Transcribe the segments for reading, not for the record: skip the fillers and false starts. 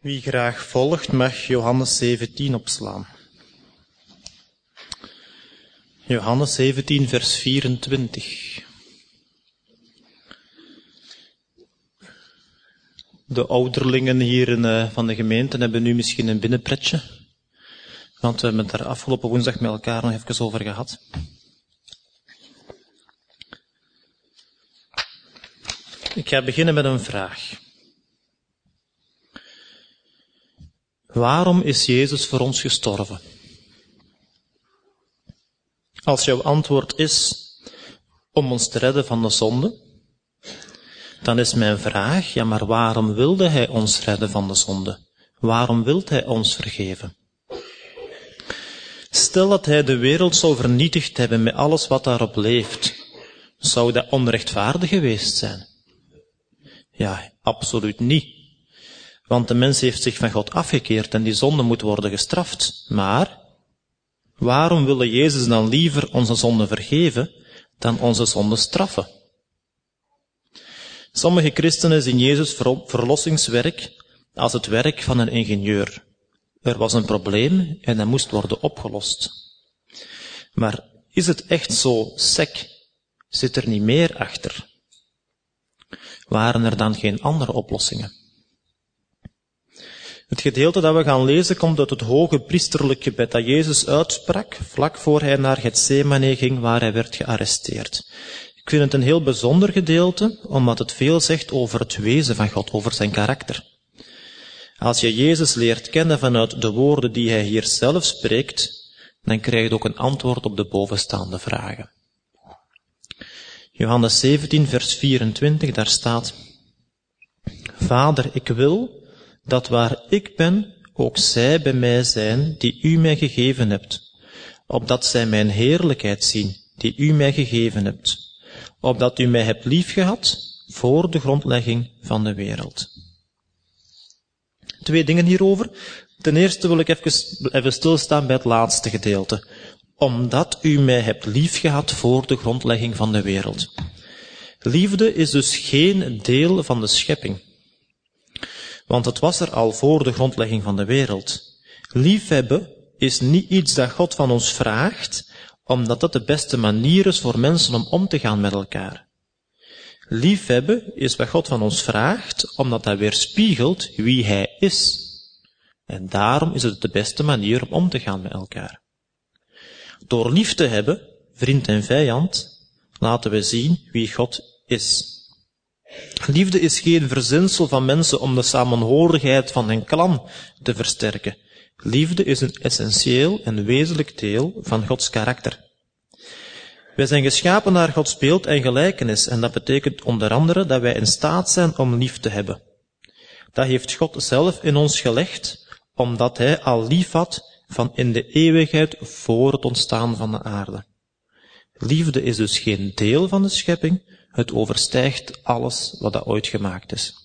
Wie graag volgt, mag Johannes 17 opslaan. Johannes 17, vers 24. De ouderlingen hier van de gemeente hebben nu misschien een binnenpretje, want we hebben het daar afgelopen woensdag met elkaar nog even over gehad. Ik ga beginnen met een vraag. Waarom is Jezus voor ons gestorven? Als jouw antwoord is om ons te redden van de zonde, dan is mijn vraag, ja, maar waarom wilde Hij ons redden van de zonde? Waarom wil Hij ons vergeven? Stel dat Hij de wereld zou vernietigd hebben met alles wat daarop leeft, zou dat onrechtvaardig geweest zijn? Ja, absoluut niet. Want de mens heeft zich van God afgekeerd en die zonde moet worden gestraft. Maar, waarom wil Jezus dan liever onze zonde vergeven dan onze zonde straffen? Sommige christenen zien Jezus' verlossingswerk als het werk van een ingenieur. Er was een probleem en dat moest worden opgelost. Maar is het echt zo sec? Zit er niet meer achter? Waren er dan geen andere oplossingen? Het gedeelte dat we gaan lezen komt uit het hoge priesterlijk gebed dat Jezus uitsprak vlak voor hij naar Getsemane ging waar hij werd gearresteerd. Ik vind het een heel bijzonder gedeelte, omdat het veel zegt over het wezen van God, over zijn karakter. Als je Jezus leert kennen vanuit de woorden die hij hier zelf spreekt, dan krijg je ook een antwoord op de bovenstaande vragen. Johannes 17, vers 24, daar staat: Vader, ik wil dat waar ik ben, ook zij bij mij zijn, die u mij gegeven hebt, opdat zij mijn heerlijkheid zien, die u mij gegeven hebt, opdat u mij hebt liefgehad voor de grondlegging van de wereld. 2 dingen hierover. Ten eerste wil ik even stilstaan bij het laatste gedeelte. Omdat u mij hebt liefgehad voor de grondlegging van de wereld. Liefde is dus geen deel van de schepping. Want het was er al voor de grondlegging van de wereld. Liefhebben is niet iets dat God van ons vraagt, omdat dat de beste manier is voor mensen om te gaan met elkaar. Liefhebben is wat God van ons vraagt, omdat dat weerspiegelt wie Hij is. En daarom is het de beste manier om te gaan met elkaar. Door lief te hebben, vriend en vijand, laten we zien wie God is. Liefde is geen verzinsel van mensen om de samenhorigheid van hun clan te versterken. Liefde is een essentieel en wezenlijk deel van Gods karakter. Wij zijn geschapen naar Gods beeld en gelijkenis en dat betekent onder andere dat wij in staat zijn om lief te hebben. Dat heeft God zelf in ons gelegd, omdat Hij al lief had van in de eeuwigheid voor het ontstaan van de aarde. Liefde is dus geen deel van de schepping, het overstijgt alles wat dat ooit gemaakt is.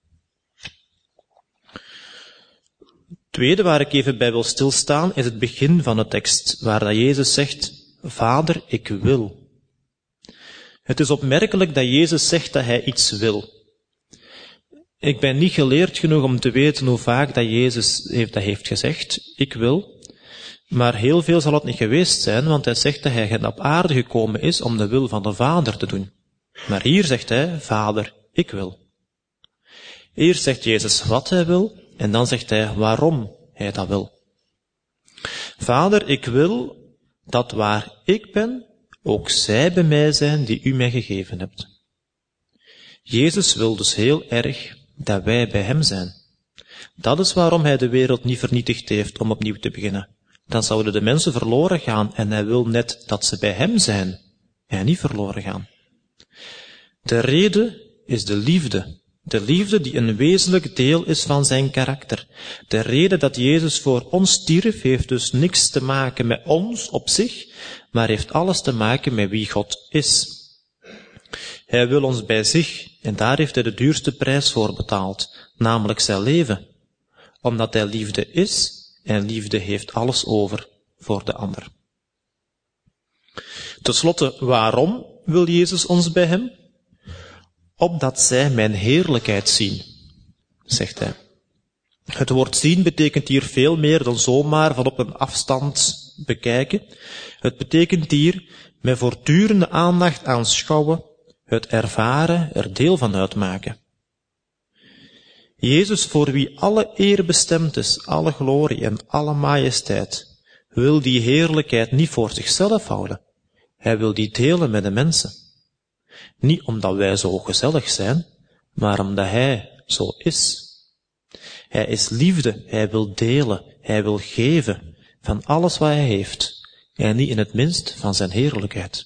Het tweede waar ik even bij wil stilstaan is het begin van de tekst, waar dat Jezus zegt: Vader, ik wil. Het is opmerkelijk dat Jezus zegt dat Hij iets wil. Ik ben niet geleerd genoeg om te weten hoe vaak dat Jezus dat heeft gezegd, ik wil. Maar heel veel zal het niet geweest zijn, want Hij zegt dat Hij op aarde gekomen is om de wil van de Vader te doen. Maar hier zegt Hij, Vader, ik wil. Eerst zegt Jezus wat Hij wil, en dan zegt Hij waarom Hij dat wil. Vader, ik wil dat waar ik ben, ook zij bij mij zijn die u mij gegeven hebt. Jezus wil dus heel erg dat wij bij Hem zijn. Dat is waarom Hij de wereld niet vernietigd heeft om opnieuw te beginnen. Dan zouden de mensen verloren gaan en Hij wil net dat ze bij Hem zijn en niet verloren gaan. De reden is de liefde. De liefde die een wezenlijk deel is van zijn karakter. De reden dat Jezus voor ons stierf heeft dus niks te maken met ons op zich, maar heeft alles te maken met wie God is. Hij wil ons bij zich en daar heeft Hij de duurste prijs voor betaald, namelijk zijn leven. Omdat Hij liefde is en liefde heeft alles over voor de ander. Ten slotte, waarom wil Jezus ons bij Hem? Opdat zij mijn heerlijkheid zien, zegt Hij. Het woord zien betekent hier veel meer dan zomaar van op een afstand bekijken. Het betekent hier met voortdurende aandacht aanschouwen, het ervaren, er deel van uitmaken. Jezus, voor wie alle eer bestemd is, alle glorie en alle majesteit, wil die heerlijkheid niet voor zichzelf houden. Hij wil die delen met de mensen. Niet omdat wij zo gezellig zijn, maar omdat Hij zo is. Hij is liefde, Hij wil delen, Hij wil geven van alles wat Hij heeft, en niet in het minst van zijn heerlijkheid.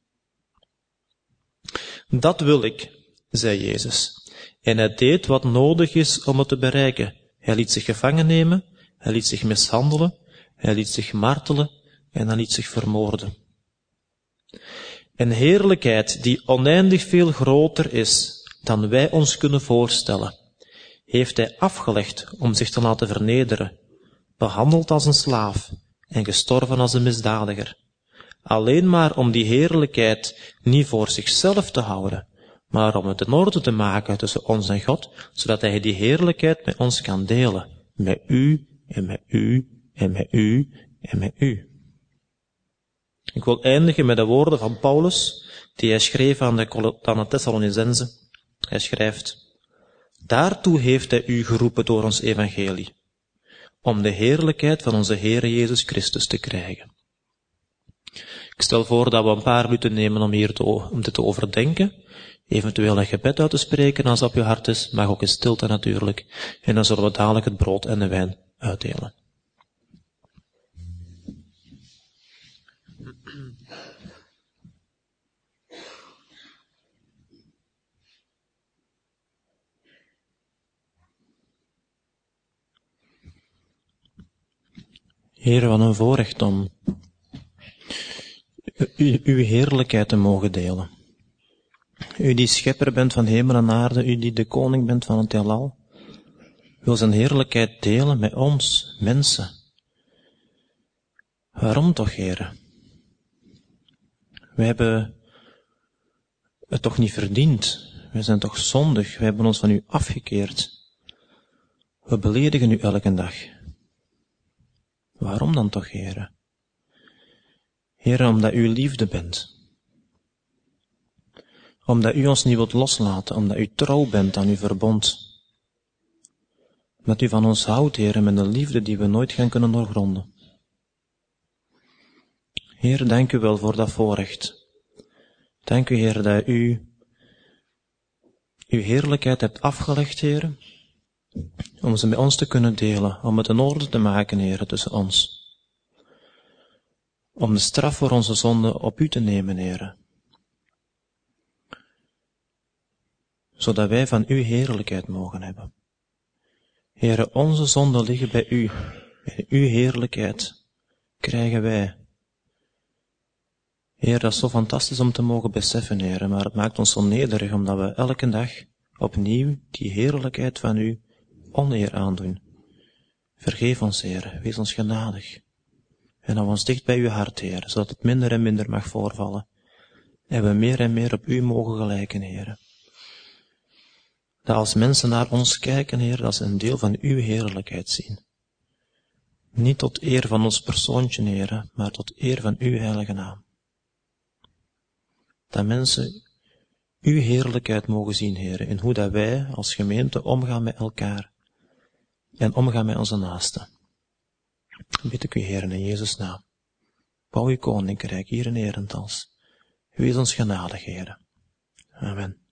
Dat wil ik, zei Jezus. En hij deed wat nodig is om het te bereiken. Hij liet zich gevangen nemen, hij liet zich mishandelen, hij liet zich martelen en hij liet zich vermoorden. Een heerlijkheid die oneindig veel groter is dan wij ons kunnen voorstellen, heeft hij afgelegd om zich te laten vernederen, behandeld als een slaaf en gestorven als een misdadiger. Alleen maar om die heerlijkheid niet voor zichzelf te houden, maar om het in orde te maken tussen ons en God, zodat Hij die heerlijkheid met ons kan delen. Met u, en met u, en met u, en met u. Ik wil eindigen met de woorden van Paulus, die hij schreef aan de Thessalonicenzen. Hij schrijft: daartoe heeft Hij u geroepen door ons evangelie, om de heerlijkheid van onze Heere Jezus Christus te krijgen. Ik stel voor dat we een paar minuten nemen om dit te overdenken, eventueel een gebed uit te spreken als dat op je hart is, mag ook in stilte natuurlijk, en dan zullen we dadelijk het brood en de wijn uitdelen. Heer, wat een voorrecht om uw heerlijkheid te mogen delen. U die schepper bent van hemel en aarde, u die de koning bent van het heelal, wil zijn heerlijkheid delen met ons, mensen. Waarom toch, Heer? Wij hebben het toch niet verdiend. Wij zijn toch zondig. Wij hebben ons van u afgekeerd. We beledigen u elke dag. Waarom dan toch, Heer? Heer, omdat u liefde bent. Omdat u ons niet wilt loslaten, omdat u trouw bent aan uw verbond. Omdat u van ons houdt, Heer, met een liefde die we nooit gaan kunnen doorgronden. Heer, dank u wel voor dat voorrecht. Dank u, Heer, dat u uw heerlijkheid hebt afgelegd, Heer, om ze met ons te kunnen delen, om het in orde te maken, Heer, tussen ons. Om de straf voor onze zonde op u te nemen, Heer. Zodat wij van uw heerlijkheid mogen hebben. Heere, onze zonden liggen bij u. En uw heerlijkheid krijgen wij. Heer, dat is zo fantastisch om te mogen beseffen, Heer, maar het maakt ons zo nederig, omdat we elke dag opnieuw die heerlijkheid van u oneer aandoen. Vergeef ons, Heer, wees ons genadig. En hou ons dicht bij uw hart, Heer, zodat het minder en minder mag voorvallen. En we meer en meer op u mogen gelijken, Heer. Dat als mensen naar ons kijken, Heer, dat ze een deel van uw heerlijkheid zien. Niet tot eer van ons persoontje, Heer, maar tot eer van uw heilige naam. Dat mensen uw heerlijkheid mogen zien, Heer, in hoe dat wij als gemeente omgaan met elkaar en omgaan met onze naasten. Bid ik u, Heer, in Jezus' naam. Bouw uw koninkrijk hier in Herentals. Wees ons genadig, Heer. Amen.